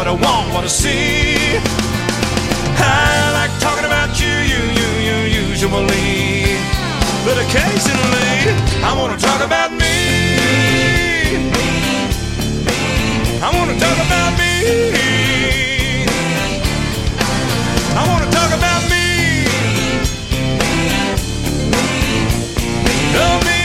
what I want, what I see. I like talking about you usually, but occasionally I want to talk about me. I want to talk about me. I want to talk about me. Oh, me.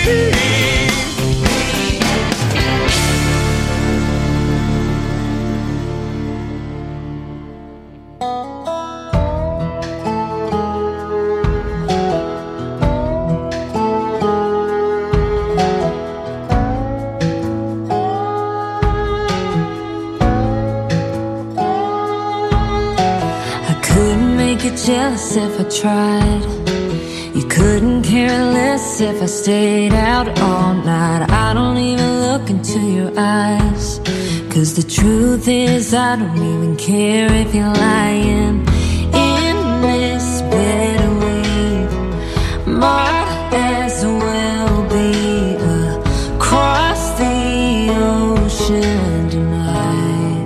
Jealous if I tried. You couldn't care less if I stayed out all night. I don't even look into your eyes, 'cause the truth is I don't even care if you're lying in this bed we might as well be across the ocean tonight.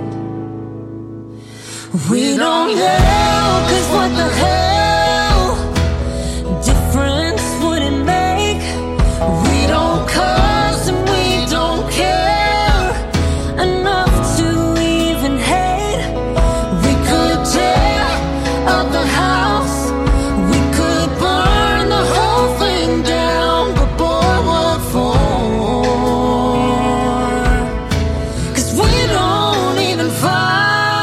We don't yell, 'cause what the hell difference would it make? We don't cuss and we don't care enough to even hate. We could tear up the house, we could burn the whole thing down, but boy, what for? 'Cause we don't even fight.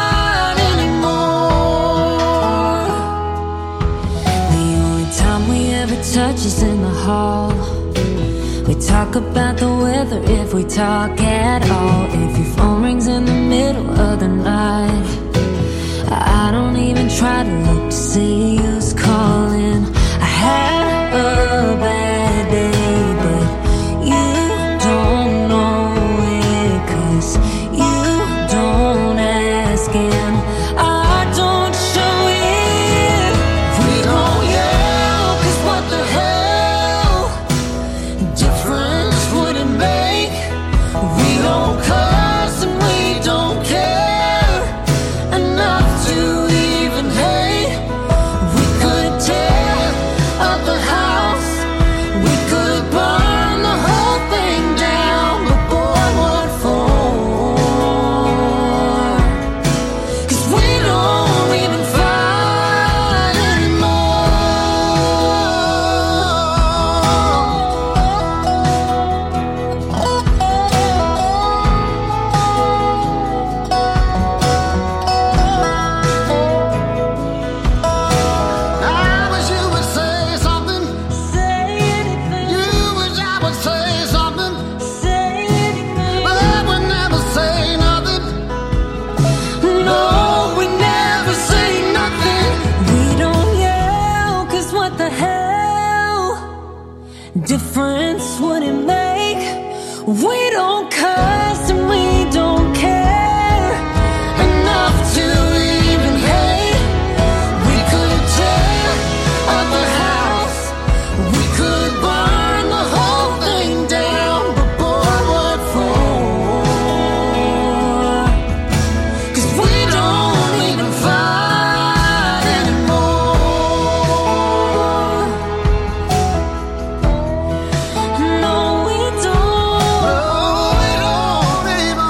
Touches in the hall. We talk about the weather if we talk at all. If your phone rings in the middle of the night, I don't even try to look to see who's calling. I had a bad day, but you don't know it, 'cause you don't ask and I don't show it. We don't yell, 'cause what the hell difference would it make? We don't cuss and we don't care enough to even hate. We could tear up the house, we could burn the whole thing down, but boy, what for? 'Cause we don't even fight anymore. I wish you would say something. Say anything. You wish I would say something. Say anything. But I would never say nothing. No, we never say nothing. We don't yell, 'cause what the hell difference would it make? We don't cuss and we don't care enough to even hate. We could tear up the house, we could burn the whole thing down, but boy, what for? 'Cause we don't even fight anymore. No, we don't. No, we don't even.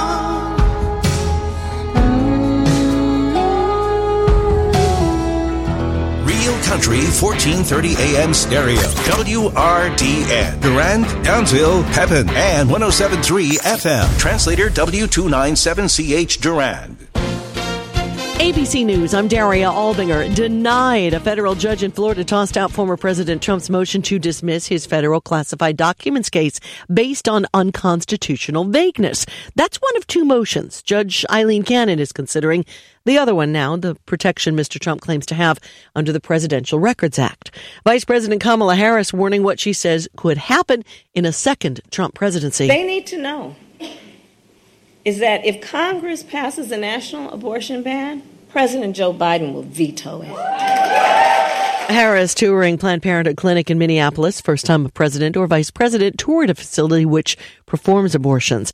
Real Country 1430 AM stereo. WRDN. Durand, Downsville, Pepin, and 107.3 FM. Translator W297CH Durand. ABC News, I'm Daria Albinger. Denied. A federal judge in Florida tossed out former President Trump's motion to dismiss his federal classified documents case based on unconstitutional vagueness. That's one of two motions Judge Eileen Cannon is considering. The other one now, the protection Mr. Trump claims to have under the Presidential Records Act. Vice President Kamala Harris warning what she says could happen in a second Trump presidency. They need to know is that if Congress passes a national abortion ban, President Joe Biden will veto it. Harris touring Planned Parenthood clinic in Minneapolis. First time a president or vice president toured a facility which performs abortions.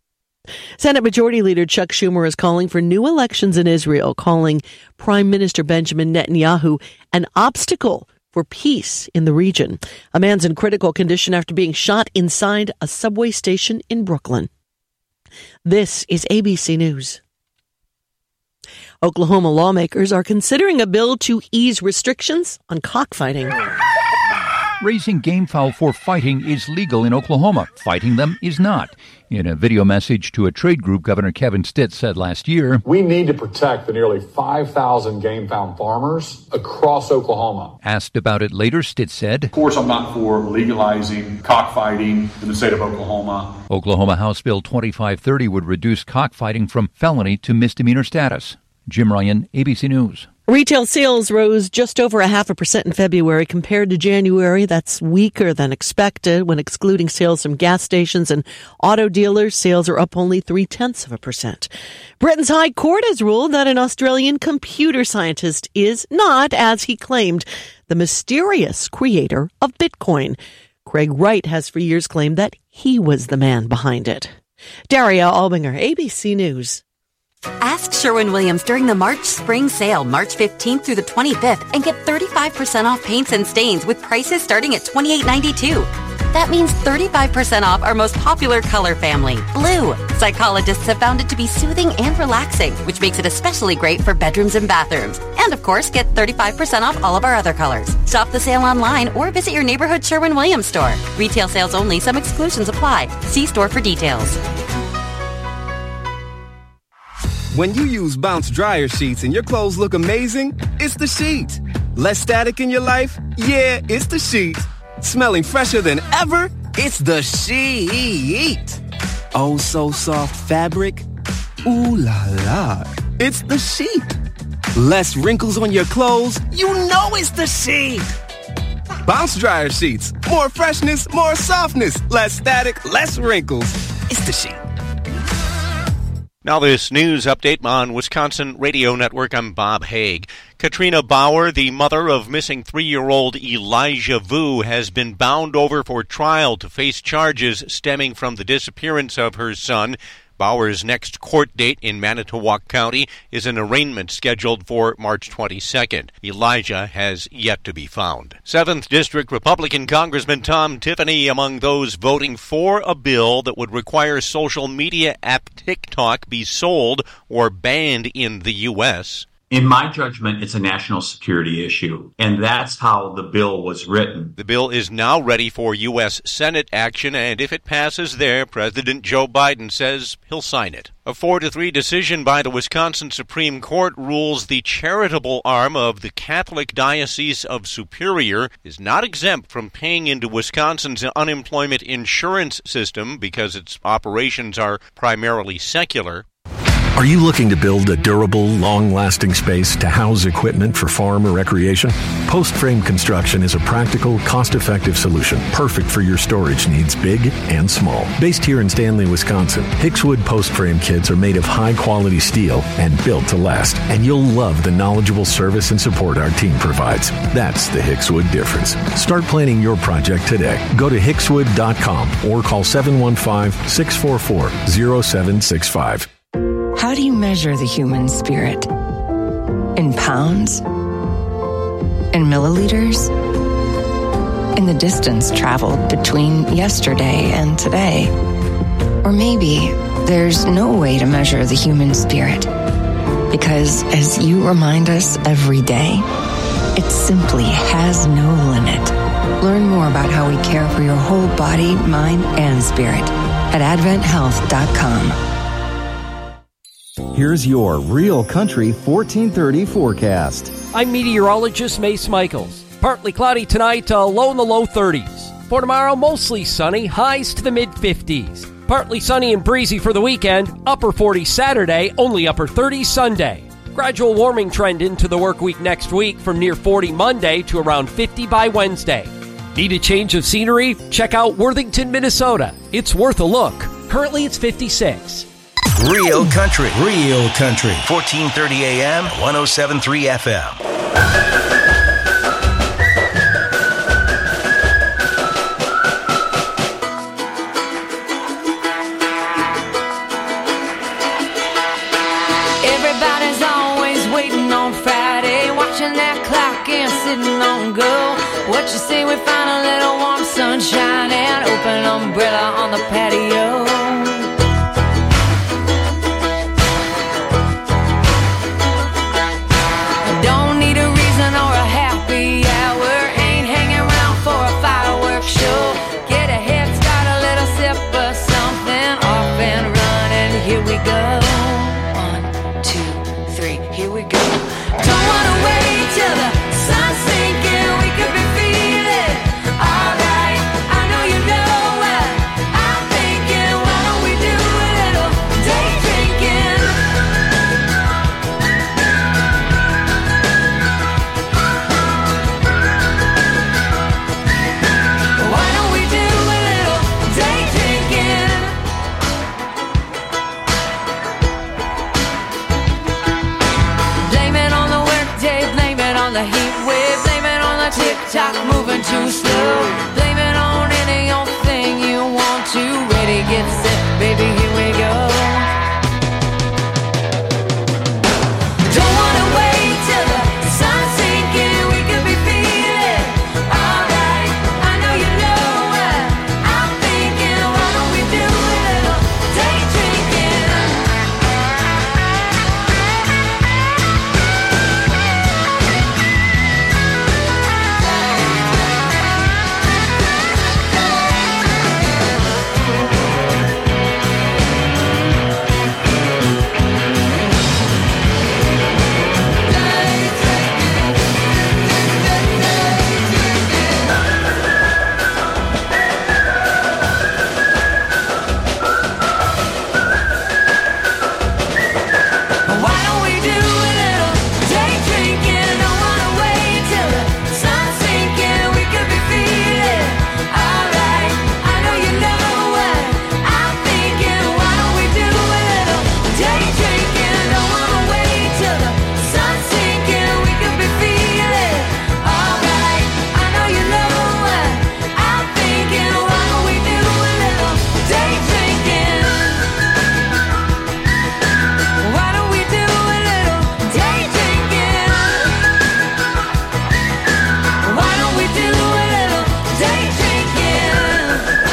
Senate Majority Leader Chuck Schumer is calling for new elections in Israel, calling Prime Minister Benjamin Netanyahu an obstacle for peace in the region. A man's in critical condition after being shot inside a subway station in Brooklyn. This is ABC News. Oklahoma lawmakers are considering a bill to ease restrictions on cockfighting. Raising game fowl for fighting is legal in Oklahoma. Fighting them is not. In a video message to a trade group, Governor Kevin Stitt said last year, "We need to protect the nearly 5,000 game fowl farmers across Oklahoma." Asked about it later, Stitt said, "Of course, I'm not for legalizing cockfighting in the state of Oklahoma." Oklahoma House Bill 2530 would reduce cockfighting from felony to misdemeanor status. Jim Ryan, ABC News. Retail sales rose just over 0.5% in February compared to January. That's weaker than expected. When excluding sales from gas stations and auto dealers, sales are up only 0.3%. Britain's High Court has ruled that an Australian computer scientist is not, as he claimed, the mysterious creator of Bitcoin. Craig Wright has for years claimed that he was the man behind it. Daria Albinger, ABC News. Ask Sherwin-Williams during the March Spring Sale, March 15th through the 25th, and get 35% off paints and stains with prices starting at $28.92. That means 35% off our most popular color family, blue. Psychologists have found it to be soothing and relaxing, which makes it especially great for bedrooms and bathrooms. And of course, get 35% off all of our other colors. Shop the sale online or visit your neighborhood Sherwin-Williams store. Retail sales only. Some exclusions apply. See store for details. When you use Bounce dryer sheets and your clothes look amazing, it's the sheet. Less static in your life? Yeah, it's the sheet. Smelling fresher than ever? It's the sheet. Oh, so soft fabric? Ooh la la. It's the sheet. Less wrinkles on your clothes? You know it's the sheet. Bounce dryer sheets. More freshness, more softness. Less static, less wrinkles. It's the sheet. Now this news update on Wisconsin Radio Network. I'm Bob Haig. Katrina Bauer, the mother of missing 3-year-old Elijah Vu, has been bound over for trial to face charges stemming from the disappearance of her son. Bauer's next court date in Manitowoc County is an arraignment scheduled for March 22nd. Elijah has yet to be found. 7th District Republican Congressman Tom Tiffany among those voting for a bill that would require social media app TikTok be sold or banned in the U.S. In my judgment, it's a national security issue, and that's how the bill was written. The bill is now ready for U.S. Senate action, and if it passes there, President Joe Biden says he'll sign it. A 4-3 decision by the Wisconsin Supreme Court rules the charitable arm of the Catholic Diocese of Superior is not exempt from paying into Wisconsin's unemployment insurance system because its operations are primarily secular. Are you looking to build a durable, long-lasting space to house equipment for farm or recreation? Post Frame Construction is a practical, cost-effective solution perfect for your storage needs, big and small. Based here in Stanley, Wisconsin, Hickswood Post Frame kits are made of high-quality steel and built to last. And you'll love the knowledgeable service and support our team provides. That's the Hickswood difference. Start planning your project today. Go to hickswood.com or call 715-644-0765. How do you measure the human spirit? In pounds? In milliliters? In the distance traveled between yesterday and today? Or maybe there's no way to measure the human spirit because, as you remind us every day, it simply has no limit. Learn more about how we care for your whole body, mind, and spirit at AdventHealth.com. Here's your Real Country 1430 forecast. I'm meteorologist Mace Michaels. Partly cloudy tonight, low in the low 30s. For tomorrow, mostly sunny, highs to the mid-50s. Partly sunny and breezy for the weekend, upper 40s Saturday, only upper 30s Sunday. Gradual warming trend into the work week next week from near 40 Monday to around 50 by Wednesday. Need a change of scenery? Check out Worthington, Minnesota. It's worth a look. Currently, it's 56. Real Country. 1430 AM, 107.3 FM. Somebody's always waiting on Friday, watching that clock and sitting on go. What you say we find a little warm sunshine and open umbrella on the patio? Don't need a reason or a happy hour, ain't hanging around for a fireworks show. Get a head start, a little sip of something, off and run, and here we go. 1, 2, 3, here we go. Don't wanna wait till the sun's sinking, we could be feeling alright. I know you know what I'm thinking. Why don't we do a little day drinking? Why don't we do a little day drinking? Blame it on the workday, blame it on the heat wave, blame it on the tick-tock moving too slow. Blame it on any old thing you want to. Ready, get set, baby, here we go. Don't wanna wait till the sun's sinking, we could be feeling alright. I know you know what I'm thinking. Why don't we do a little day drinking? Why don't we do a little day drinking? Don't wanna wait till the sun's sinking, we could be feeling alright. I know you know what I'm thinking. Why don't we do a little day drinking? Don't wanna wait till the sun's sinking, we could be feeling alright. I know you know what I'm thinking. Why don't we do a little day drinking? Why don't we do a little day drinking? Why don't we do a little day drinking?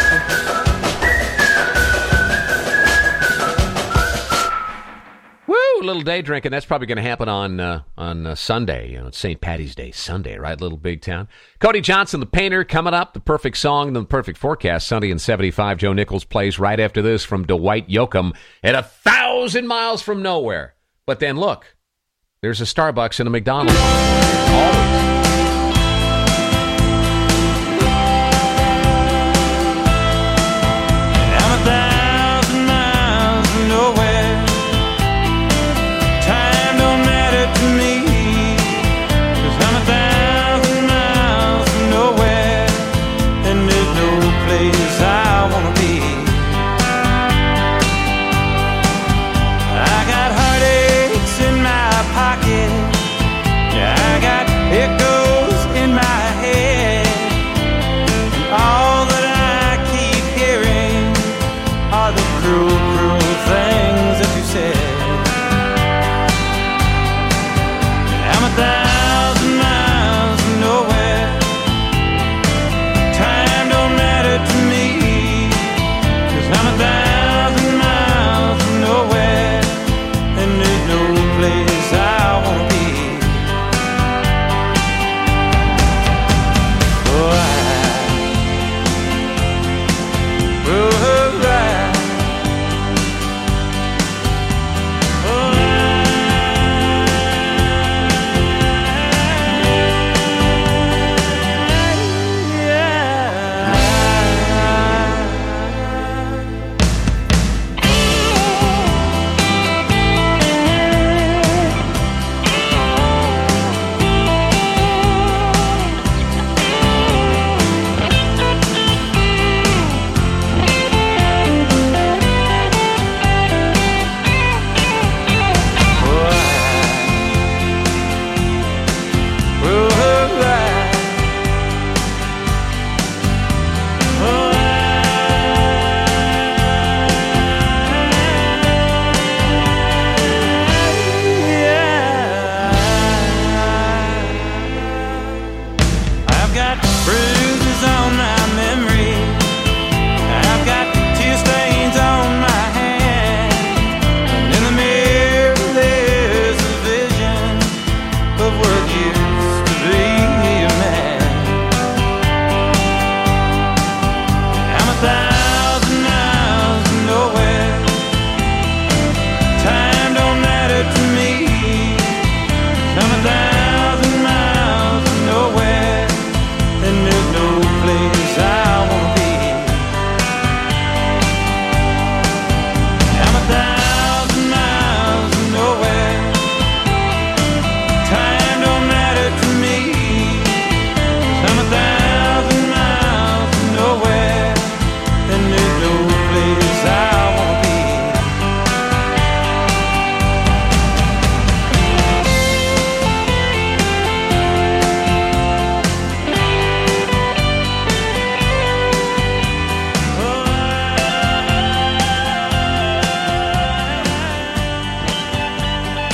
Woo! A little day drinking. That's probably going to happen on Sunday. You know, it's St. Patty's Day Sunday, right? Little Big Town. Cody Johnson, the painter, coming up. The perfect song, the perfect forecast. Sunday and 75. Joe Nichols plays right after this from Dwight Yoakam at 1,000 miles from nowhere. But then look, there's a Starbucks and a McDonald's. Always. I'm 1,000 miles from nowhere. Time don't matter to me, 'cause I'm 1,000 miles from nowhere, and there's no place I wanna be. I got heartaches in my pocket, yeah, I got echoes in my head, and all that I keep hearing are the cruel, cruel things that you said. I'm 1,000 miles from nowhere. Time don't matter to me, 'cause I'm 1,000 miles from nowhere, and there's no place I wanna be. Oh,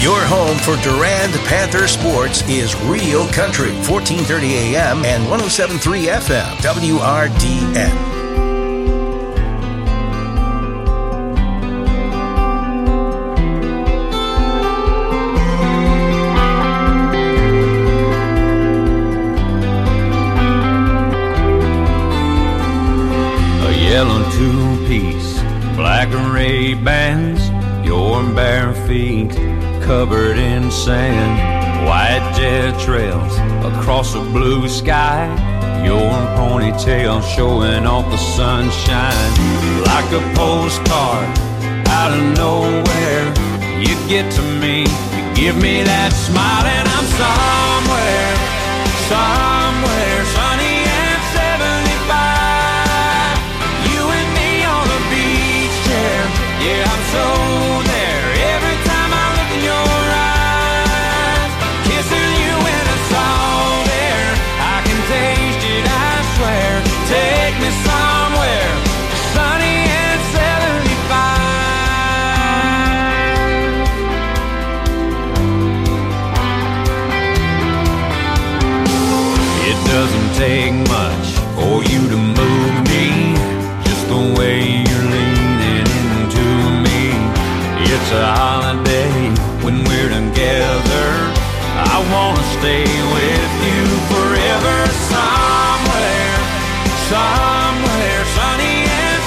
Your home for Durand Panther sports is Real Country, 1430 AM and 107.3 FM, WRDN. Yellow two-piece, black Ray-Bans, your bare feet covered in sand, white jet trails across a blue sky, your ponytail showing off the sunshine. Like a postcard out of nowhere, you get to me, you give me that smile, and I'm somewhere sunny and 75. You and me on a beach chair, yeah, I'm so there. Every time I look in your eyes, kissing you in the salt air, I can taste it, I swear. Take me somewhere sunny and 75. It doesn't take much for you to move me, just the way you're leaning into me. It's a holiday when we're together, I wanna stay with you forever. Somewhere sunny and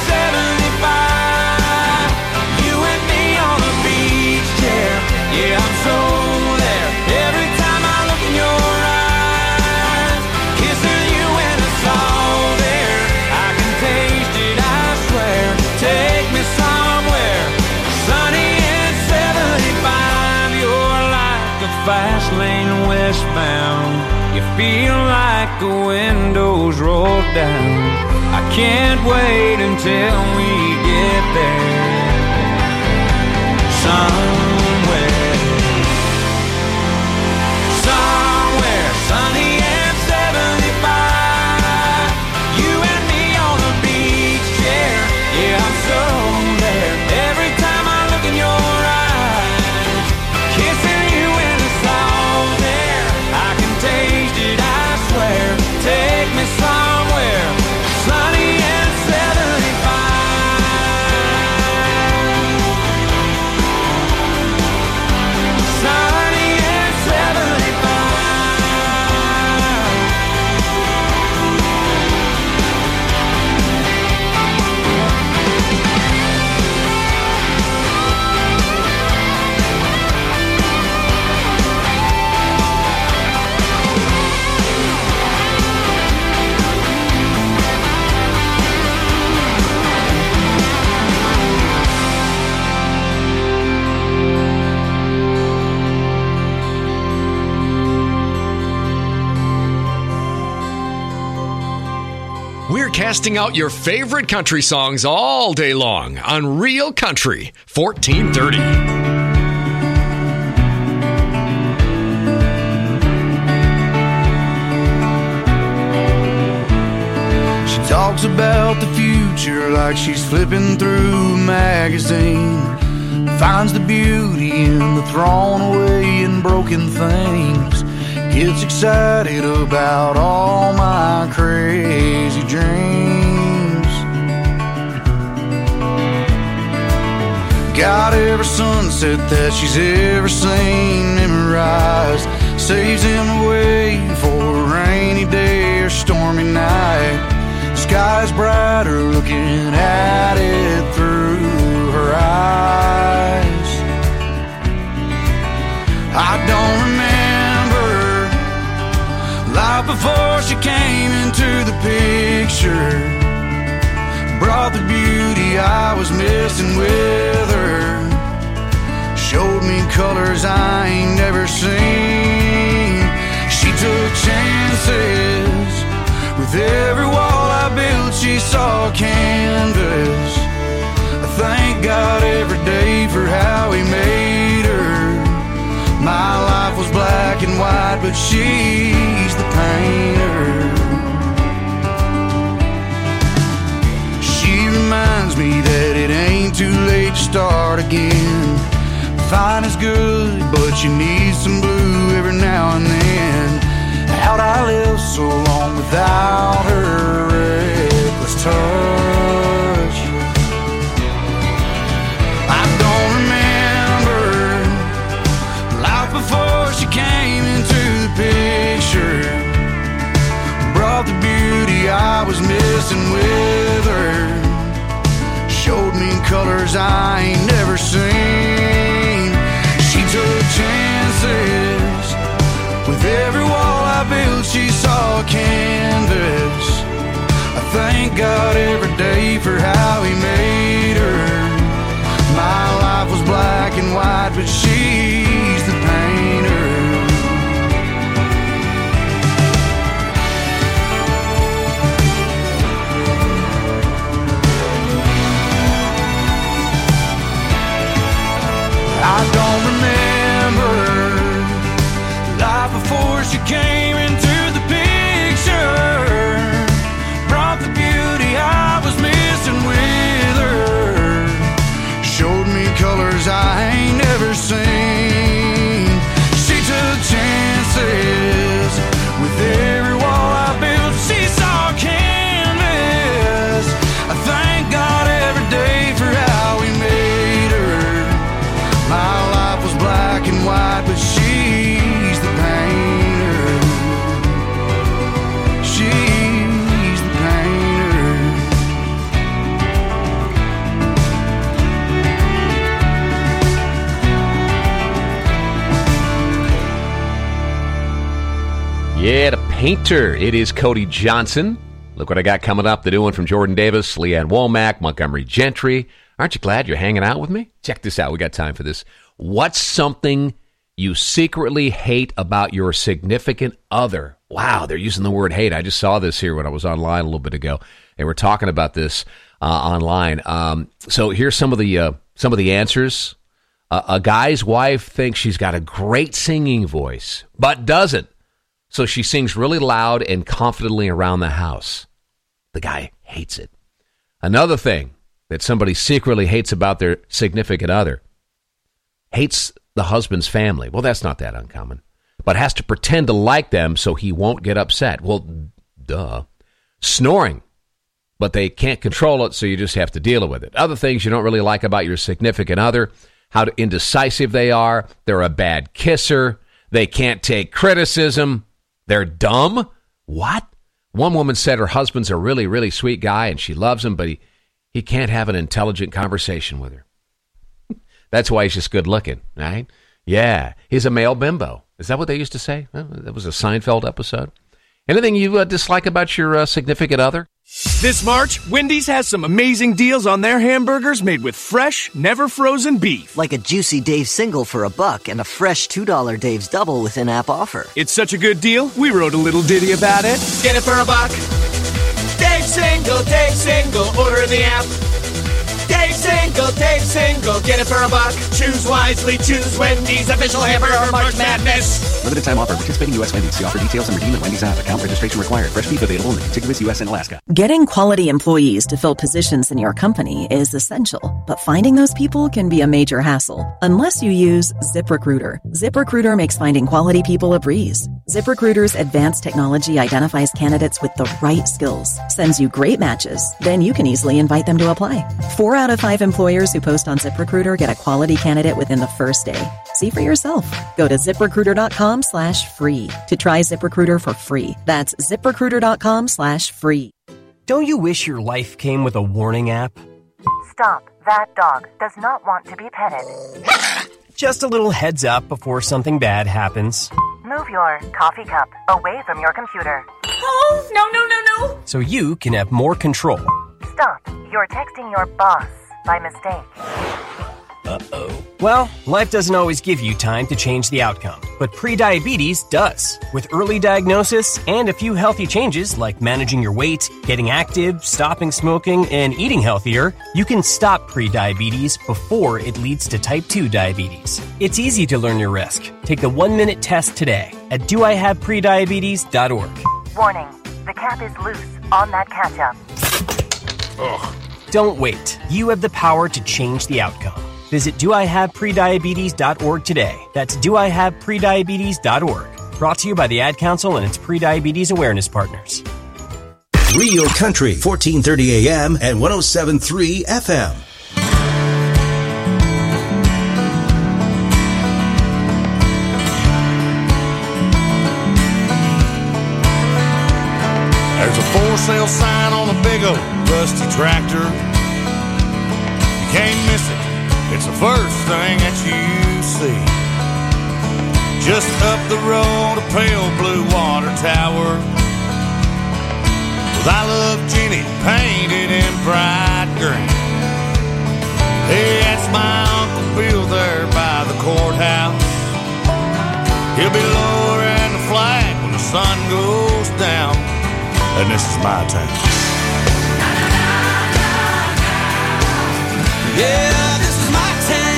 75. You and me on a beach chair, yeah, I'm so there. Every time I look in your eyes, kissing you in the salt air, I can taste it, I swear. Take me somewhere sunny and 75. You're like a fast lane westbound, you feel like the windows roll down. I can't wait until we get there. Somewhere sunny and 75. You and me on a beach chair, yeah, I'm so there. Every time I look in your eyes, kissing you in the salt air, I can taste it, I swear. Take me somewhere sunny and 75. Sunny and 75. We're casting out your favorite country songs all day long on Real Country 1430. She talks about the future like she's flipping through a magazine, finds the beauty in the thrown away and broken things, gets excited about all my crazy dreams. Got every sunset that she's ever seen memorized, saves him away for a rainy day or stormy night. Sky's brighter looking at it through her eyes. I don't remember life before she came into the picture, brought the beauty I was missing with her, showed me colors I ain't never seen. She took chances with every wall I built, she saw canvas. I thank God every day for how he made her. My life was black and white, but she's the painter. She reminds me that it ain't too late to start again. fine is good, but you need some blue every now and then. How'd I live so long without her reckless touch? I don't remember life before she came into the picture. Brought the beauty I was missing with her. Showed me colors I ain't never seen. She took chances. With every wall I built, she saw a canvas. I thank God every day for how He made her. My life was black and white, but she's the painter. I don't remember life before she came into the picture. Brought the beauty I was missing with her. Showed me colors I ain't never seen. She took chances. With every wall I built, she saw a canvas. I thank God every day for how He made her. My life was black and white, but she's the painter. She's the painter. Yeah, the painter. It is Cody Johnson. Look what I got coming up. The new one from Jordan Davis, Leanne Womack, Montgomery Gentry. Aren't you glad you're hanging out with me? Check this out. We got time for this. What's something you secretly hate about your significant other? Wow, they're using the word hate. I just saw this here when I was online a little bit ago. They were talking about this online. So here's some of the answers. A guy's wife thinks she's got a great singing voice, but doesn't. So she sings really loud and confidently around the house. The guy hates it. Another thing that somebody secretly hates about their significant other, hates the husband's family. Well, that's not that uncommon. But has to pretend to like them so he won't get upset. Well, duh. Snoring. But they can't control it, so you just have to deal with it. Other things you don't really like about your significant other, how indecisive they are. They're a bad kisser. They can't take criticism. They're dumb. What? One woman said her husband's a really, really sweet guy, and she loves him, but he can't have an intelligent conversation with her. That's why he's just good looking, right? Yeah, he's a male bimbo. Is that what they used to say? That was a Seinfeld episode. Anything you dislike about your significant other? This March, Wendy's has some amazing deals on their hamburgers made with fresh, never frozen beef. Like a juicy Dave's Single for $1 and a fresh $2 Dave's Double with in-app offer. It's such a good deal, we wrote a little ditty about it. Get it for $1. Dave's Single, order in the app. Dave's Single, get it for $1. Choose wisely, choose Wendy's, official hamburger March Madness. Limited time offer. Participating U.S. Wendy's. See offer details and redeem at Wendy's app. Account registration required. Fresh beef available in the contiguous U.S. and Alaska. Getting quality employees to fill positions in your company is essential, but finding those people can be a major hassle unless you use ZipRecruiter. ZipRecruiter makes finding quality people a breeze. ZipRecruiter's advanced technology identifies candidates with the right skills, sends you great matches, then you can easily invite them to apply. 4 out of 5 employers who post on ZipRecruiter get a quality candidate within the first day. See for yourself. Go to ZipRecruiter.com/free to try ZipRecruiter for free. That's ZipRecruiter.com/free. Don't you wish your life came with a warning app? Stop. That dog does not want to be petted. Just a little heads up before something bad happens. Move your coffee cup away from your computer. Oh, no. So you can have more control. Stop. You're texting your boss by mistake. Uh-oh. Well, life doesn't always give you time to change the outcome, but prediabetes does. With early diagnosis and a few healthy changes like managing your weight, getting active, stopping smoking, and eating healthier, you can stop prediabetes before it leads to type 2 diabetes. It's easy to learn your risk. Take the 1-minute test today at doihaveprediabetes.org. Warning, the cap is loose on that ketchup. Ugh. Don't wait. You have the power to change the outcome. Visit doihaveprediabetes.org today. That's doihaveprediabetes.org. Brought to you by the Ad Council and its Prediabetes Awareness Partners. Real Country, 1430 AM and 107.3 FM. There's a for sale sign on a big old rusty tractor. You can't miss it. It's the first thing that you see. Just up the road, a pale blue water tower with I Love Jenny painted in bright green. Hey, that's my Uncle Bill there by the courthouse. He'll be lowering the flag when the sun goes down. And this is my town. Yeah, this is my town.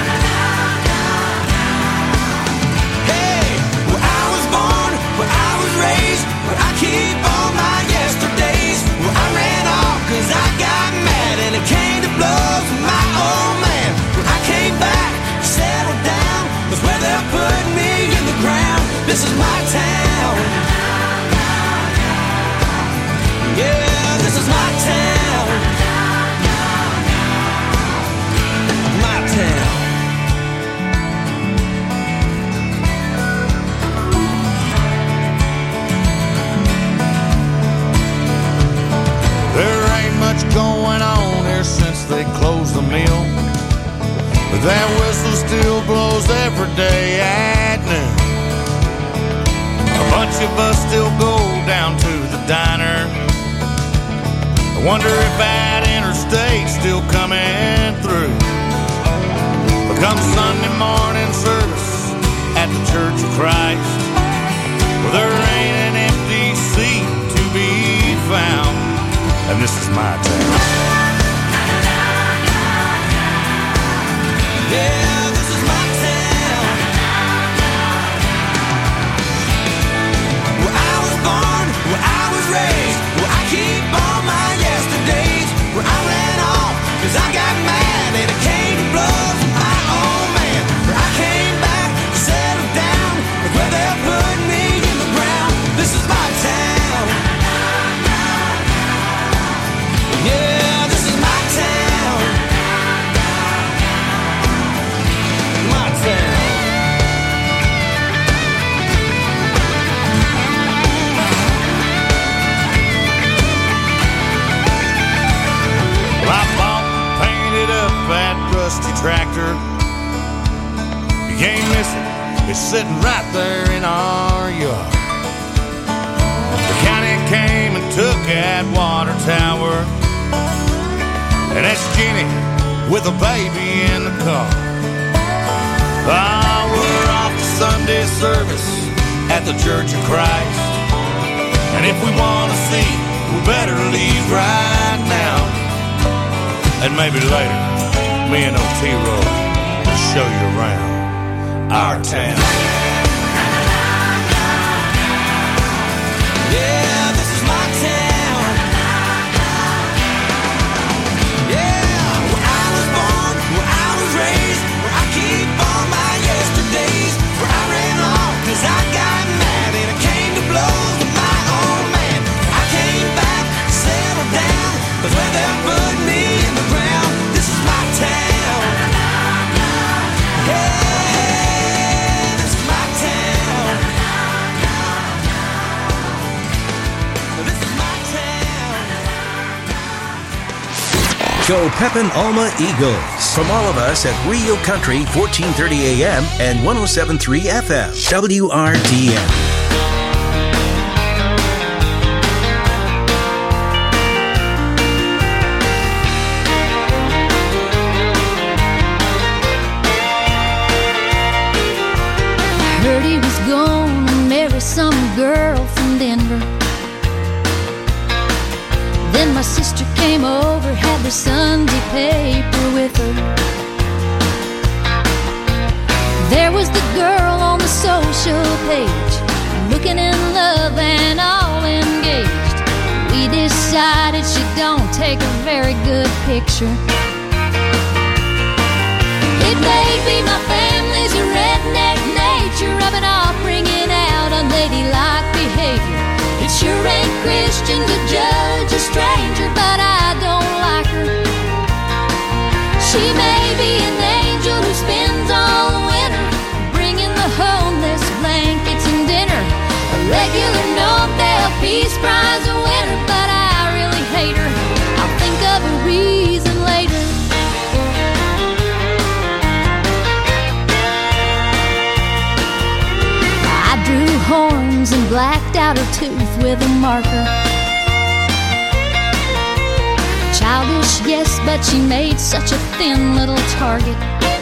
Hey, where I was born, where I was raised, where I keep all my yesterdays, where I ran off cause I got mad and it came to blows with my old man. Where I came back, settled down, was where they're putting me in the ground. This is my town. Yeah, this is my town. My town. There ain't much going on here since they closed the mill, but that whistle still blows every day at noon. A bunch of us still go down to the diner. I wonder if that interstate's still coming through. But come Sunday morning service at the Church of Christ, well, there ain't an empty seat to be found. And this is my town. Yeah, this is my town. Where I was born, where I was raised, where I keep all my yesterdays, where I ran off cause I got mad and it came to blows with my old man. Where I came back, settled down, with where they're putting me in the ground. This is my town. Yeah, this is my town. My town. Well, I bought and painted up that rusty tractor. You can't miss it. It's sitting right there in our yard. The county came and took that water tower, and that's Jenny with a baby in the car. Ah, we're off to Sunday service at the Church of Christ, and if we want to see, we better leave right now. And maybe later, me and Otero will show you around our town. Yeah, this is my town. Yeah, where I was born, where I was raised, where I keep all my yesterdays, where I ran off cause I got mad and it came to blows with my old man. I came back, settled down, cause where they're putting me in the ground. This is my town. Yeah, this is my town. This is my town. Go Pepin Alma Eagles. From all of us at Rio Country, 1430 AM and 107.3 FM. WRDN. Heard he was gonna marry some girl from Denver. Then my sister came over, had the Sunday paper with her. There was the girl on the social page, looking in love and all engaged. We decided she don't take a very good picture. It may be my family's a redneck nature, rubbing off, bringing out unladylike behavior. It sure ain't Christian to judge a stranger, but I don't like her. She may be an angel who spends all the winter bringing the homeless blankets and dinner. A regular Nobel Peace Prize winner, but I really hate her. I'll think of a reason later. I drew horns and blacked out her tooth with a marker. Childish, yes, but she made such a thin little target.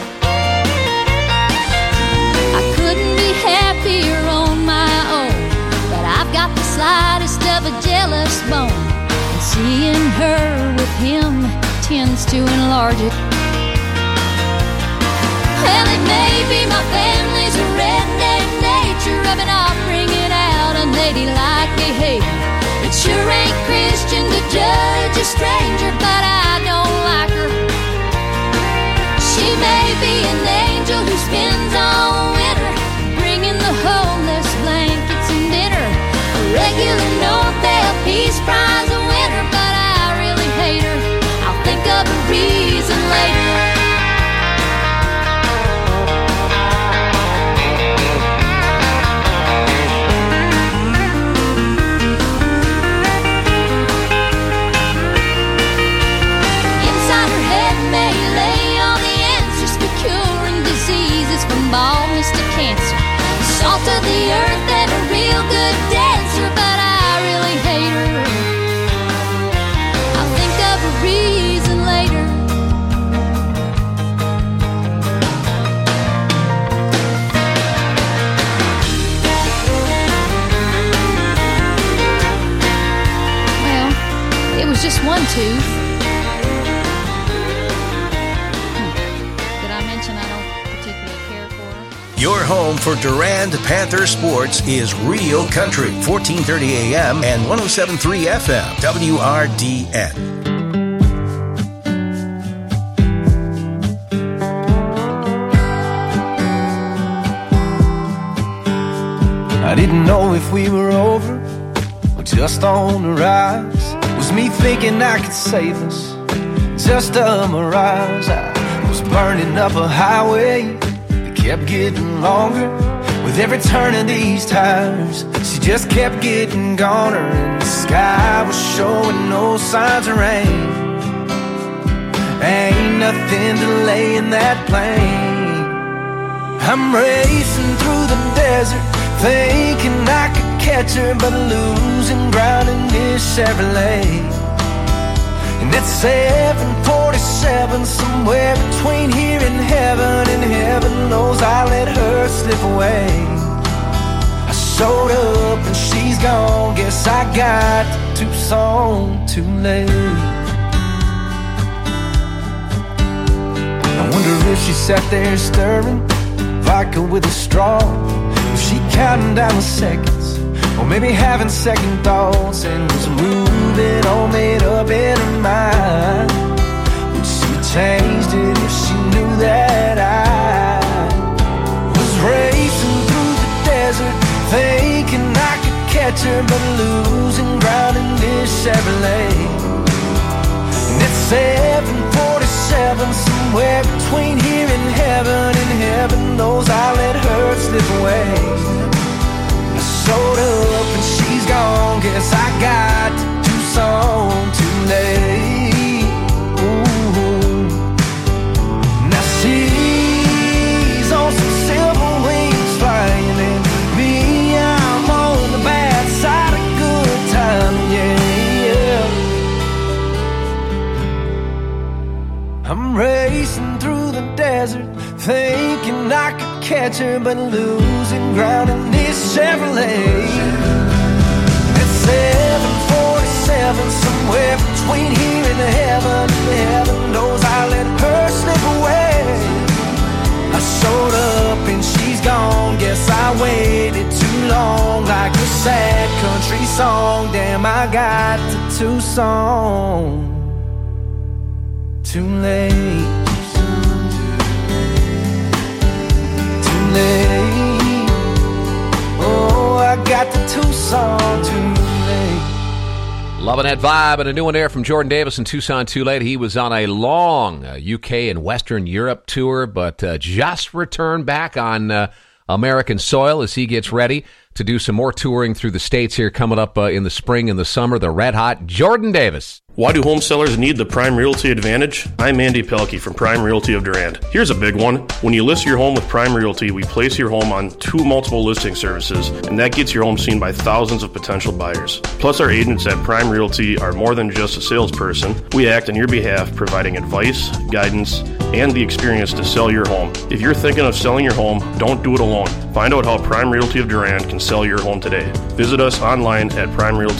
I couldn't be happier on my own, but I've got the slightest of a jealous bone, and seeing her with him tends to enlarge it. Well, it may be my family's a redneck nature, rubbing off, bringing out unladylike behavior. It sure ain't Christian to judge a stranger, but I don't like her. She may be an angel who spends all winter bringing the homeless blankets and dinner. A regular Nobel Peace Prize winner, but I really hate her. I'll think of a reason later. Baldness to cancer, salt of the earth and a real good dancer, but I really hate her. I'll think of a reason later. Well, it was just one tooth. Your home for Durand Panther sports is Real Country, 1430 AM and 107.3 FM, WRDN. I didn't know if we were over or just on the rise. Was me thinking I could save us, just a mirage. I was burning up a highway, kept getting longer with every turn of these tires. She just kept getting goner, and the sky was showing no signs of rain. Ain't nothing delaying that plane. I'm racing through the desert, thinking I could catch her, but losing ground in this Chevrolet. And it's 7:47, somewhere between here and heaven knows I let her slip away. I showed up and she's gone, guess I got to Tucson too late. I wonder if she sat there stirring vodka with a straw, was she counting down the seconds, or maybe having second thoughts, and was moving all made up in her mind? Would she have changed it if she knew that I was racing through the desert, thinking I could catch her, but losing ground in this Chevrolet? And it's 7:47, somewhere between here and heaven knows I let her slip away. I showed up and she's gone, guess I got to Tucson too late. Ooh. Now she's on some silver wings flying, and me, I'm on the bad side of good time, yeah. I'm racing through the desert, thinking I could catch her, but losing ground in this Chevrolet. At 7:47, somewhere between here and heaven knows I let her slip away. I showed up and she's gone, guess I waited too long, like a sad country song. Damn, I got to Tucson too late. someday. Oh, I got to Tucson too late. Loving that vibe, and a new one there from Jordan Davis in Tucson too late. He was on a long UK and Western Europe tour, but just returned back on American soil as he gets ready to do some more touring through the States here coming up in the spring and the summer. The red hot Jordan Davis. Why do home sellers need the Prime Realty Advantage? I'm Andy Pelkey from Prime Realty of Durand. Here's a big one. When you list your home with Prime Realty, we place your home on 2 multiple listing services, and that gets your home seen by thousands of potential buyers. Plus, our agents at Prime Realty are more than just a salesperson. We act on your behalf, providing advice, guidance, and the experience to sell your home. If you're thinking of selling your home, don't do it alone. Find out how Prime Realty of Durand can sell your home today. Visit us online at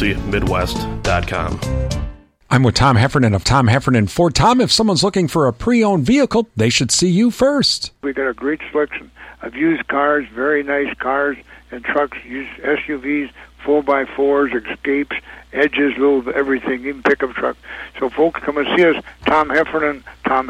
primerealtymidwest.com. I'm with Tom Heffernan of Tom Heffernan Ford. Tom, if someone's looking for a pre-owned vehicle, they should see you first. We got a great selection of used cars, very nice cars and trucks, used SUVs, 4x4s, Escapes, Edges, little everything, even pickup truck. So folks, come and see us, Tom Heffernan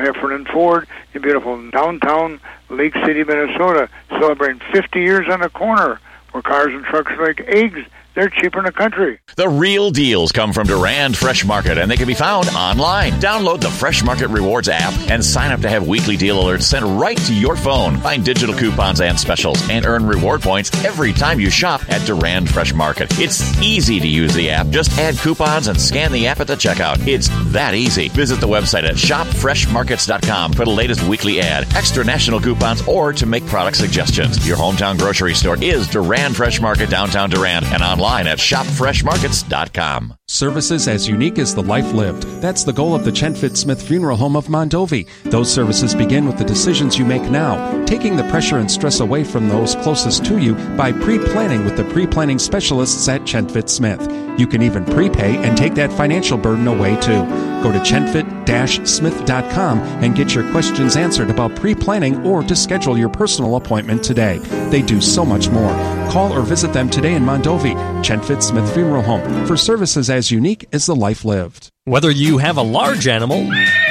Ford, in beautiful downtown Lake City, Minnesota, celebrating 50 years on the corner, where cars and trucks are like eggs. They're cheaper in the country. The real deals come from Durand Fresh Market, and they can be found online. Download the Fresh Market Rewards app and sign up to have weekly deal alerts sent right to your phone. Find digital coupons and specials and earn reward points every time you shop at Durand Fresh Market. It's easy to use the app. Just add coupons and scan the app at the checkout. It's that easy. Visit the website at shopfreshmarkets.com for the latest weekly ad, extra national coupons, or to make product suggestions. Your hometown grocery store is Durand Fresh Market, downtown Durand, and online at shopfreshmarkets.com. Services as unique as the life lived. That's the goal of the Chenfit Smith Funeral Home of Mondovi. Those services begin with the decisions you make now, taking the pressure and stress away from those closest to you by pre-planning with the pre-planning specialists at Chenfit Smith. You can even prepay and take that financial burden away too. Go to chenfit-smith.com and get your questions answered about pre-planning or to schedule your personal appointment today. They do so much more. Call or visit them today in Mondovi, Chenfit Smith Funeral Home, for services as unique as the life lived. Whether you have a large animal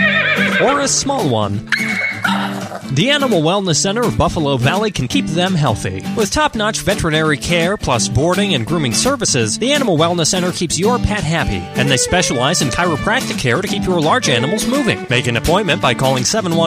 or a small one, the Animal Wellness Center of Buffalo Valley can keep them healthy. With top-notch veterinary care plus boarding and grooming services, the Animal Wellness Center keeps your pet happy, and they specialize in chiropractic care to keep your large animals moving. Make an appointment by calling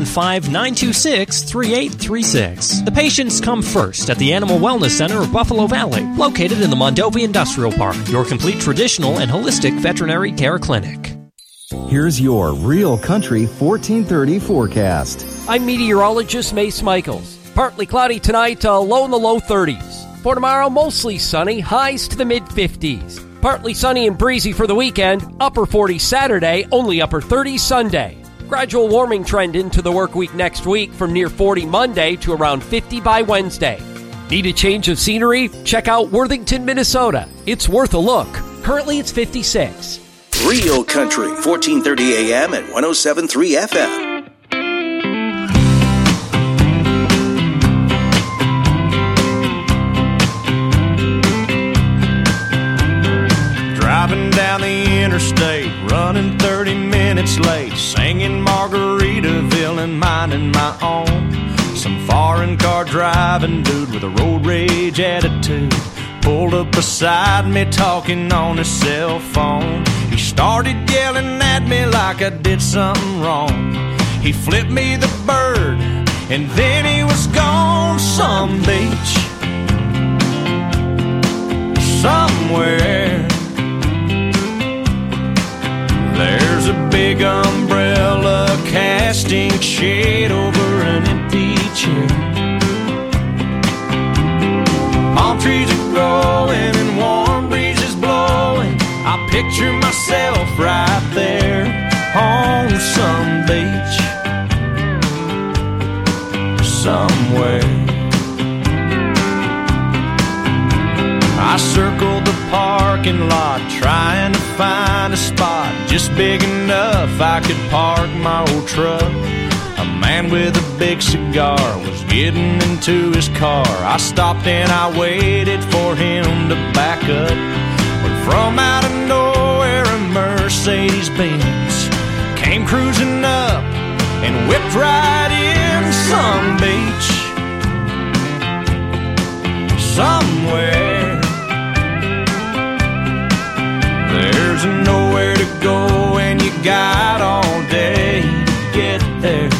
715-926-3836. The patients come first at the Animal Wellness Center of Buffalo Valley, located in the Mondovi Industrial Park, your complete traditional and holistic veterinary care clinic. Here's your Real Country 1430 forecast. I'm meteorologist Mace Michaels. Partly cloudy tonight, low in the low 30s. For tomorrow, mostly sunny, highs to the mid-50s. Partly sunny and breezy for the weekend, upper 40s Saturday, only upper 30s Sunday. Gradual warming trend into the work week next week from near 40 Monday to around 50 by Wednesday. Need a change of scenery? Check out Worthington, Minnesota. It's worth a look. Currently, it's 56. Real Country, 1430 AM and 107.3 FM. Driving down the interstate, running 30 minutes late, singing Margaritaville and minding my own. Some foreign car driving dude with a road rage attitude pulled up beside me talking on his cell phone. He started yelling at me like I did something wrong. He flipped me the bird and then he was gone. Some beach somewhere, there's a big umbrella casting shade over an empty chair. Palm trees are growing and warm breezes blowing. I picture myself right there on some beach somewhere. I circled the parking lot trying to find a spot just big enough I could park my old truck. A man with a big cigar was getting into his car. I stopped and I waited for him to back up. But from out of nowhere a Mercedes-Benz came cruising up and whipped right in some beach somewhere. There's nowhere to go and you got all day to get there.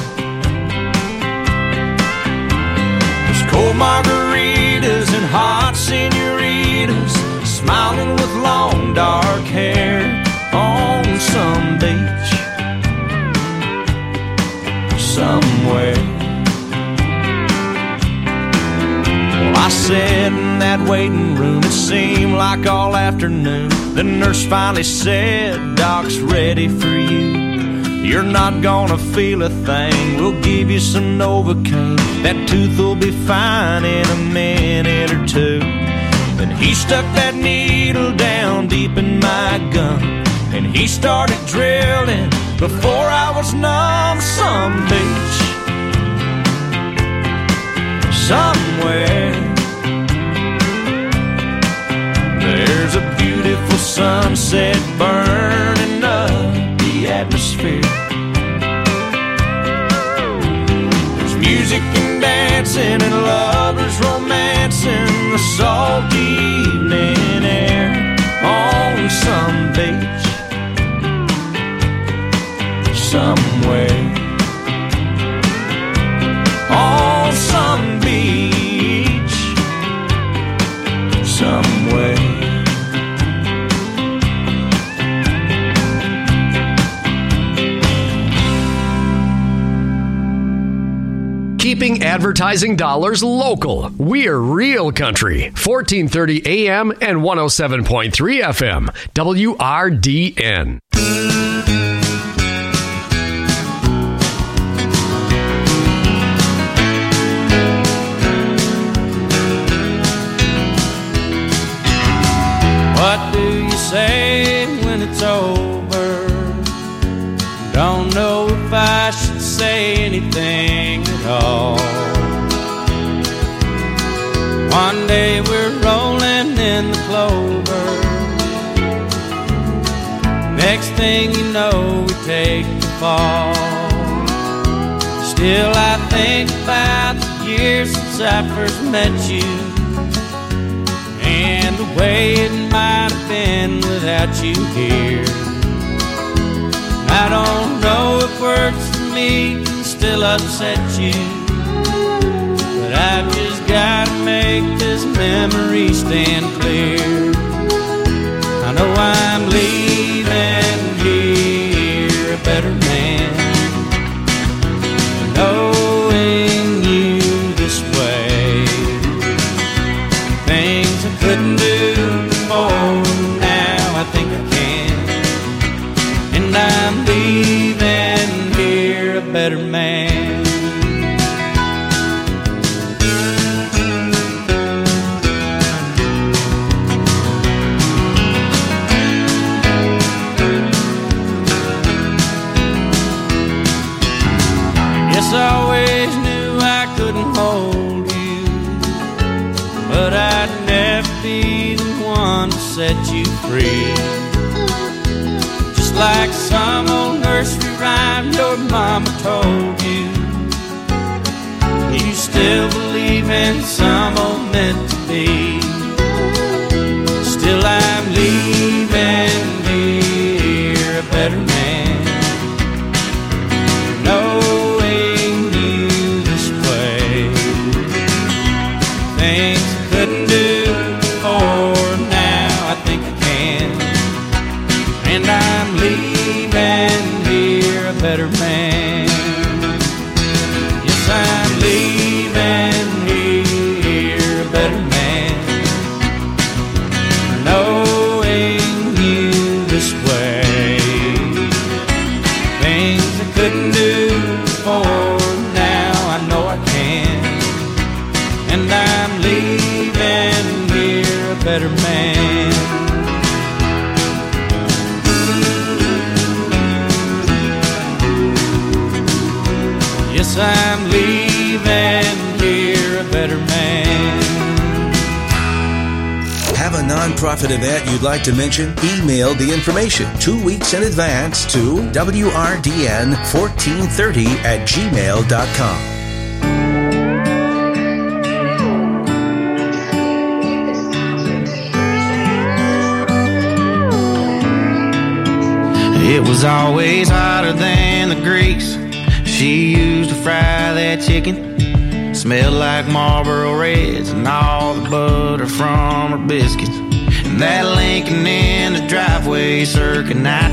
There's cold margaritas and hot senoritas smiling with long dark hair on some beach somewhere. Well, I sat in that waiting room, it seemed like all afternoon. The nurse finally said, "Doc's ready for you. You're not gonna feel a thing. We'll give you some Novocaine. That tooth will be fine in a minute or two." Then he stuck that needle down deep in my gum, and he started drilling before I was numb. Some beach somewhere. There's a beautiful sunset burning up the atmosphere. There's music and dancing and lovers romancing the salty evening air on some beach somewhere. On some beach somewhere. Keeping advertising dollars local. We're Real Country. 1430 AM and 107.3 FM. WRDN. What do you say when it's over? Don't know if I should say anything at all. One day we're rolling in the clover. Next thing you know, we take the fall. Still I think about the years since I first met you, and the way it might have been without you here. I don't know if words for me can still upset you, but I've just gotta make this memory stand clear. I know I'm leaving here a better man, knowing you this way. Things I couldn't do before, now I think I can. And I'm leaving here a better man. Yes, I always knew I couldn't hold you, but I'd never be the one to set you free. Just like some old nursery rhyme your mama told you, you still believe in some old meant to be. Still I'm leaving here a better man, knowing you this way. Things I couldn't do before, now I think I can. And I'm leaving here a better man. Yes, I'm leaving here a better man, knowing you this way. Things I couldn't do before, now I know I can. And I'm leaving here a better man. Yes, I'm leaving here a better man. Have a nonprofit event you'd like to mention? Email the information 2 weeks in advance to WRDN1430@gmail.com. It was always hotter than the grease she used to fry that chicken. Smelled like Marlboro Reds and all the butter from her biscuits. And that Lincoln in the driveway circa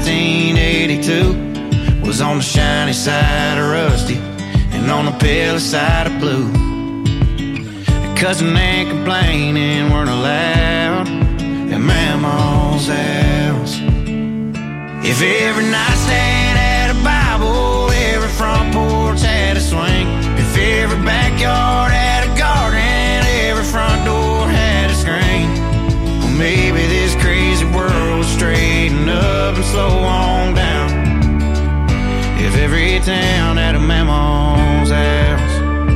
1982 was on the shiny side of rusty and on the pale side of blue. Cussing and complaining weren't allowed at Mama's house. If every nightstand had a Bible, every front porch had a swing, if every backyard had a garden, every front door had a screen, well, maybe this crazy world would straighten up and slow on down. If every town had a Mama's house.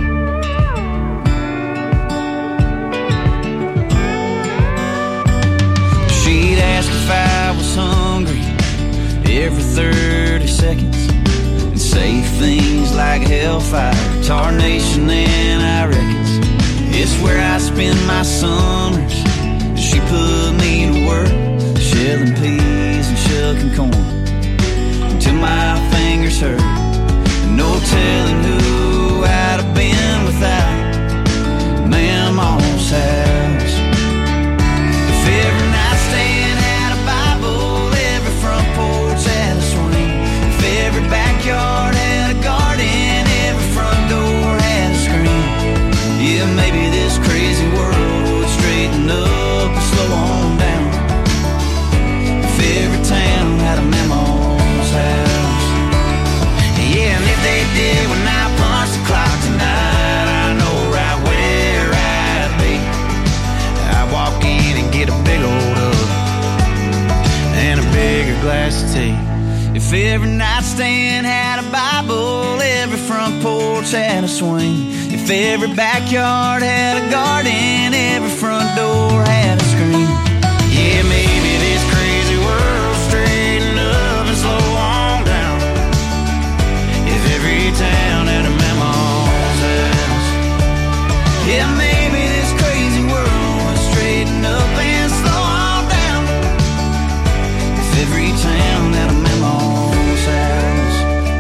She'd ask if I was hungry every 30 seconds and say things like hellfire, tarnation, and I reckons it's where I spend my summers. She put me to work shelling peas and shucking corn until my fingers hurt. No telling who I'd have been without Mama's house. If every nightstand had a Bible, every front porch had a swing, if every backyard had a garden, every front door had a screen, yeah, maybe this crazy world would straighten up and slow on down. If every town had a Mama's house. Yeah, and if they did when I punch the clock tonight, I know right where I'd be. I'd walk in and get a big old hug and a bigger glass of tea. If every nightstand had a Bible, every front porch had a swing, if every backyard had a garden, every front door had a screen, yeah, maybe this crazy world straighten up and slow on down. If every town had a Mama's house, yeah, maybe this crazy world would straighten up and slow on down. If every town had a Mama's house.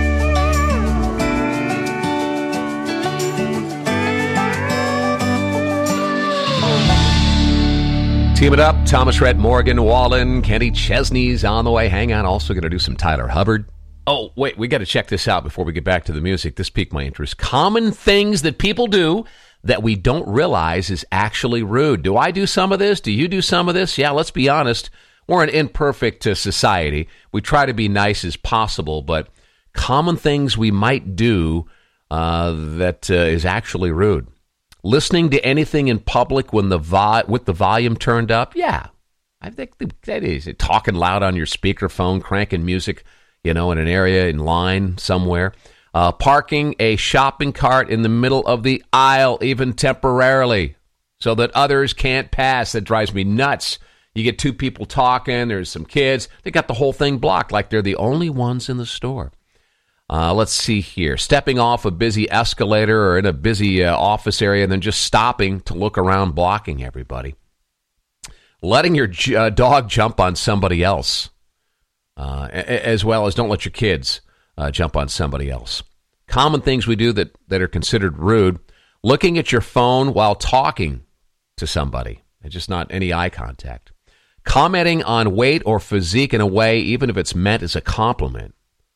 Team it up. Thomas Rhett, Morgan Wallen, Kenny Chesney's on the way. Hang on. Also going to do some Tyler Hubbard. Oh, wait. We got to check this out before we get back to the music. This piqued my interest. Common things that people do that we don't realize is actually rude. Do I do some of this? Do you do some of this? Yeah, let's be honest. We're an imperfect society. We try to be nice as possible, but common things we might do that is actually rude. Listening to anything in public when with the volume turned up, yeah, I think that is it. Talking loud on your speakerphone, cranking music, in an area in line somewhere. Parking a shopping cart in the middle of the aisle, even temporarily, so that others can't pass. That drives me nuts. You get two people talking, there's some kids, they got the whole thing blocked like they're the only ones in the store. Let's see here. Stepping off a busy escalator or in a busy office area and then just stopping to look around, blocking everybody. Letting your dog jump on somebody else, as well as don't let your kids jump on somebody else. Common things we do that are considered rude. Looking at your phone while talking to somebody and just not any eye contact. Commenting on weight or physique in a way, even if it's meant as a compliment.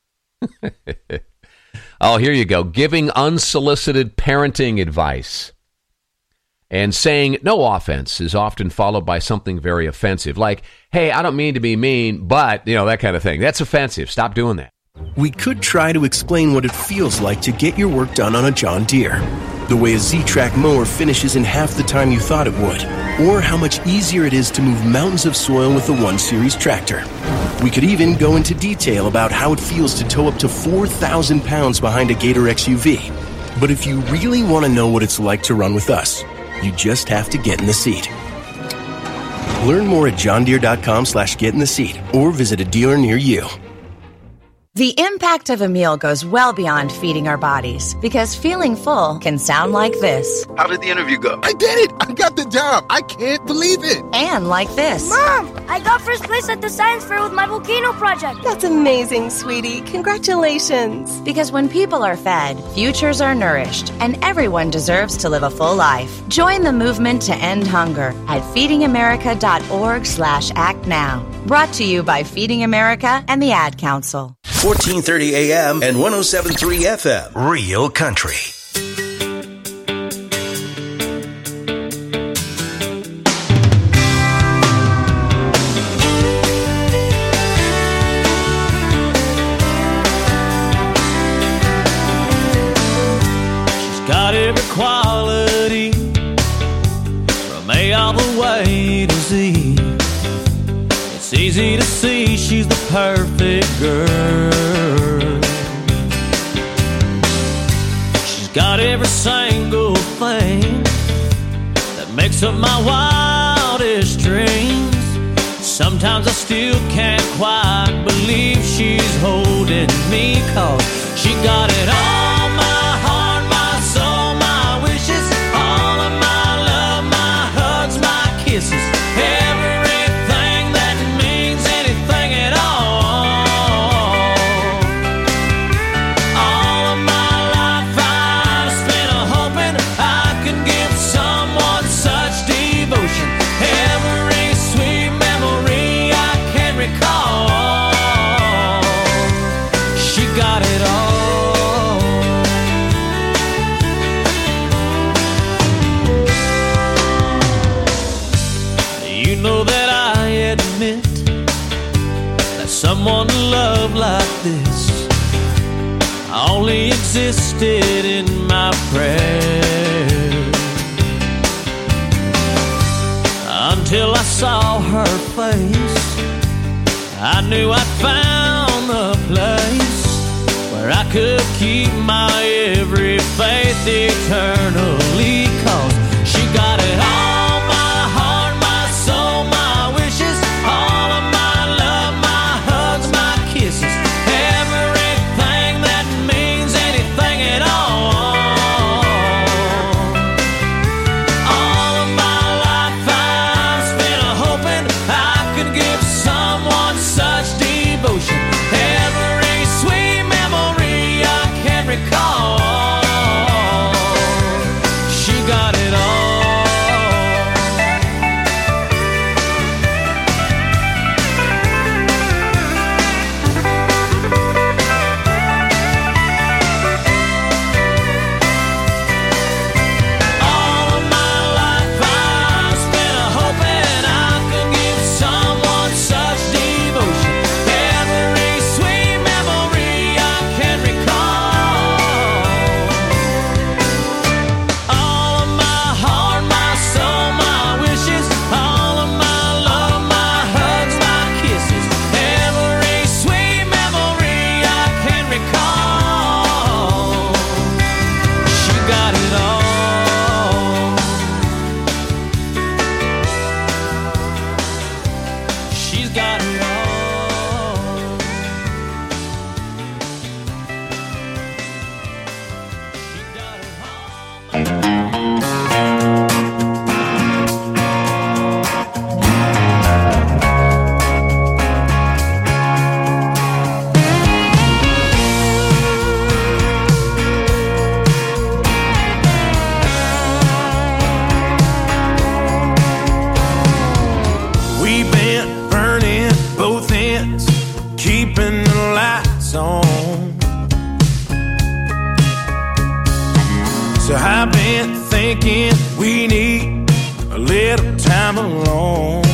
Oh, here you go. Giving unsolicited parenting advice. And saying no offense is often followed by something very offensive. Like, hey, I don't mean to be mean, but, that kind of thing. That's offensive. Stop doing that. We could try to explain what it feels like to get your work done on a John Deere. The way a Z-Track mower finishes in half the time you thought it would. Or how much easier it is to move mountains of soil with the 1 Series tractor. We could even go into detail about how it feels to tow up to 4,000 pounds behind a Gator XUV. But if you really want to know what it's like to run with us, you just have to get in the seat. Learn more at johndeere.com/get-in-the-seat or visit a dealer near you. The impact of a meal goes well beyond feeding our bodies, because feeling full can sound like this. How did the interview go? I did it! I got the job! I can't believe it! And like this. Mom, I got first place at the science fair with my volcano project. That's amazing, sweetie. Congratulations. Because when people are fed, futures are nourished, and everyone deserves to live a full life. Join the movement to end hunger at feedingamerica.org/act now. Brought to you by Feeding America and the Ad Council. 1430 AM and 107.3 FM. Real Country. She's got every quality from A all the way to Z. It's easy to see she's the perfect girl. She's got every single thing that makes up my wildest dreams. Sometimes I still can't quite believe she's holding me, 'cause she got it all, my heart, my soul, my wishes, all of my love, my hugs, my kisses, everything that means anything at all. All of my life I've spent hoping I could give someone such devotion. Every sweet memory I can recall, she got it all. You know that I admit that someone to love like this only existed in my prayers, until I saw her face. I knew I'd found the place where I could keep my every faith eternally, 'cause she got it all, my heart, my soul, my wishes, all of my love, my hugs, my kisses, everything that means anything at all. All of my life I've spent hoping I could give someone such devotion. Every sweet memory I can recall, she got it all. All of my life I've spent hoping I could give someone such devotion. Every sweet memory I can recall. All of my heart, my soul, my wishes, all of my love, my hugs, my kisses, every sweet memory I can recall. She got it all. She's got it all. We've been burning both ends, keeping the lights on. So I've been thinking we need a little time alone.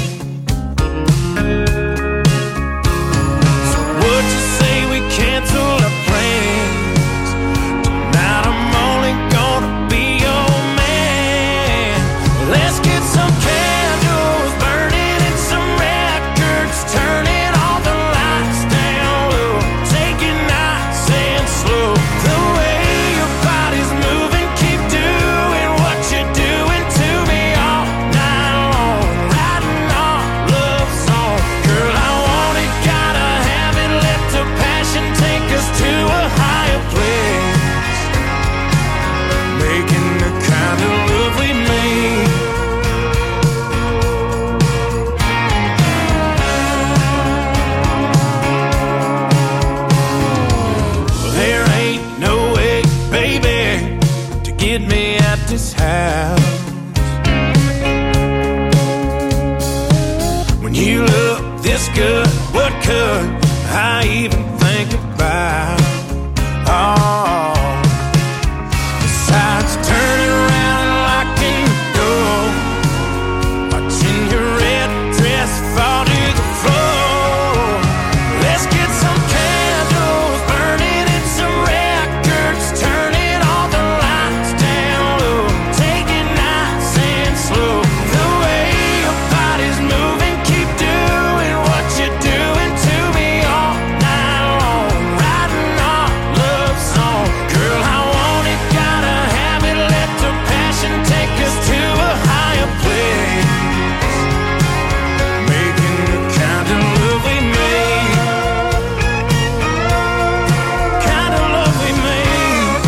So would you say we cancel our plans? Tonight I'm only gonna be your man. Let's get some candles burning and some records turning, all the lights down low. Take it nice and slow. The way your body's moving, keep doing what you're doing to me all night long. Riding this good, what could I even think about? Oh, besides turning around and locking the door, watching your red dress fall to the floor. Let's get some candles burning and some records, turning all the lights down low, take it nice and slow. The way your body's moving, keep doing what you're doing to me all night long, writing our love song. Girl, I want it, gotta have it, let the passion take us to a higher place, making the kind of love we made, kind of love we made.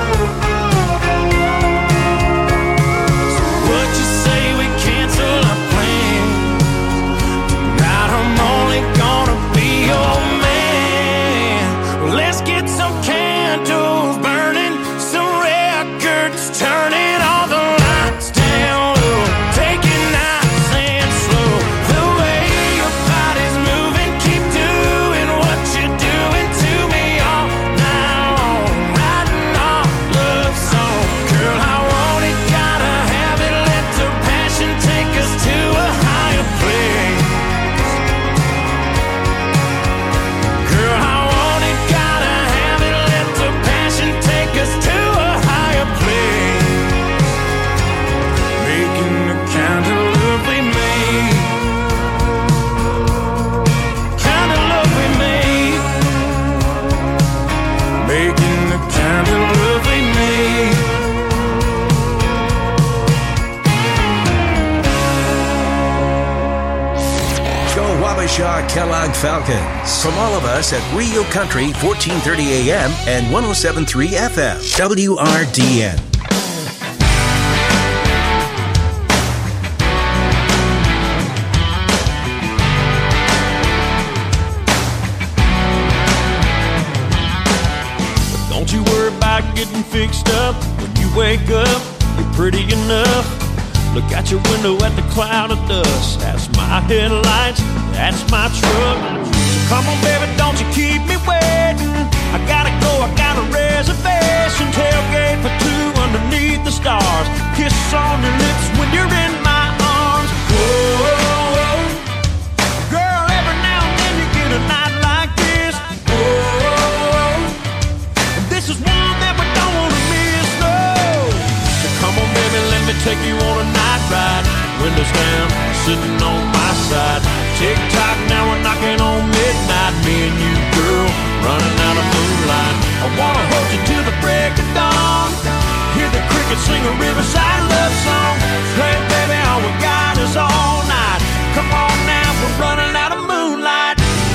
So what you say we cancel our plan? Tonight I'm only gonna be your man. Let's get some candles burning, some records turning, all the lights down low, take it nice and slow. The way your body's moving, keep doing what you're doing to me all night long, writing our love song. Girl, I want it, gotta have it, let the passion take us to a higher place. Girl, I want it, gotta have it, let the passion take us to a higher place, making the kind of love we made, kind of love we made, making the kind of love we made. Go Wabasha Kellogg Falcons. From all of us at Rio Country, 1430 AM and 107.3 FM. WRDN. Don't you worry about getting fixed up. When you wake up, you're pretty enough. Look out your window at the cloud of dust. That's my headlights, that's my truck. Come on, baby, don't you keep me waiting. I gotta go, I got a reservation. Tailgate for two underneath the stars. Kiss on your lips when you're in my arms. Whoa, girl, every now and then you get a night like this. Whoa, and this is one that we don't wanna miss, no. So come on, baby, let me take you on a night ride. Windows down, sitting on my side. Tick-tock, now we're knocking on midnight. Me and you, girl, running out of moonlight. I wanna hold you till the break of dawn. Hear the crickets sing a riverside love song. Hey, baby, all we got is all night. Come on now, we're running out of moonlight.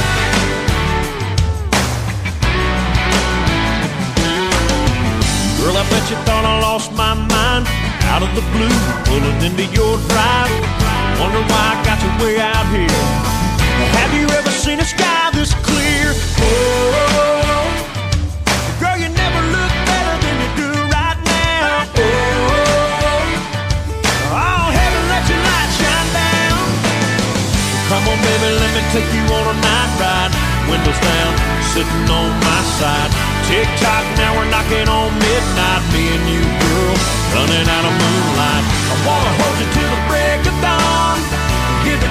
Girl, I bet you thought I lost my mind. Out of the blue, pulling into your drive. Wonder why I got you way out here. Have you ever seen a sky this clear? Oh, girl, you never look better than you do right now. Oh, heaven, let your light shine down. Come on, baby, let me take you on a night ride. Windows down, sitting on my side. Tick-tock, now we're knocking on midnight. Me and you, girl, running out of moonlight.